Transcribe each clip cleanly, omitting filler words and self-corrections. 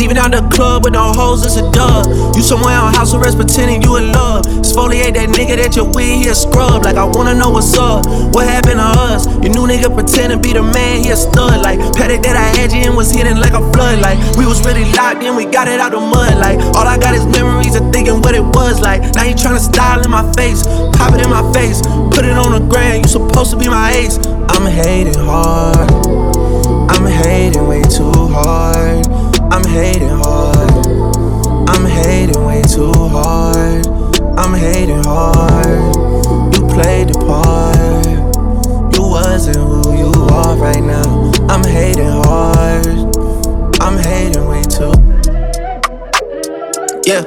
Leaving out the club with no hoes, it's a dub. You somewhere on house arrest pretending you in love. Exfoliate that nigga that you're with, he a scrub. Like I wanna know what's up, what happened to us? Your new nigga pretend to be the man, he a stud. Like Paddock that I had you in was hidden like a flood. Like we was really locked in, we got it out the mud. Like all I got is memories of thinking what it was like. Now you tryna style in my face, pop it in my face, put it on the gram, you supposed to be my ace. I'm hating hard, I'm hating way too hard. I'm hating hard, I'm hating way too hard. I'm hating hard, you played the part. You wasn't who you are right now. I'm hating hard, I'm hating way too. Yeah,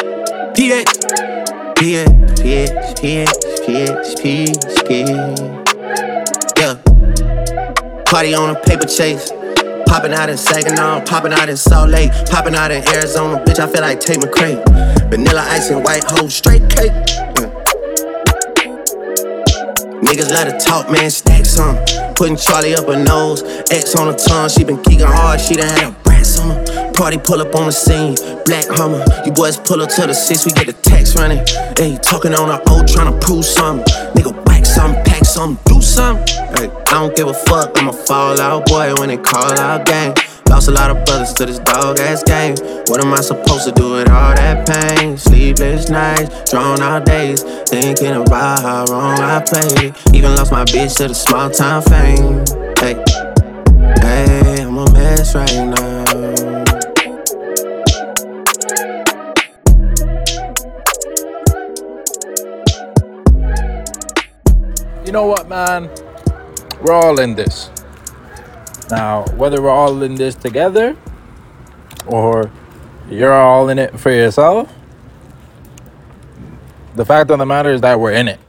yeah. Party on a paper chase. Popping out in Saginaw, popping out in Salt Lake, popping out in Arizona. Bitch, I feel like Tate McRae. Vanilla ice and white hoe, straight cake. Niggas love to talk, man, stack some. Putting Charlie up her nose, X on her tongue. She been geeking hard, she done had a brats on her. Party pull up on the scene, black Hummer. You boys pull up to the 6, we get the text running. Hey, talking on the O, tryna prove something. Nigga, whack something, pack something, do something. Hey, I don't give a fuck, I'ma fall out, boy, when they call out gang. Lost a lot of brothers to this dog-ass game. What am I supposed to do with all that pain? Sleepless nights, drawn out days, thinking about how wrong I played. Even lost my bitch to the small-time fame. Hey, hey, I'm a mess right now. You know what, man? We're all in this. Now, whether we're all in this together or you're all in it for yourself, the fact of the matter is that we're in it.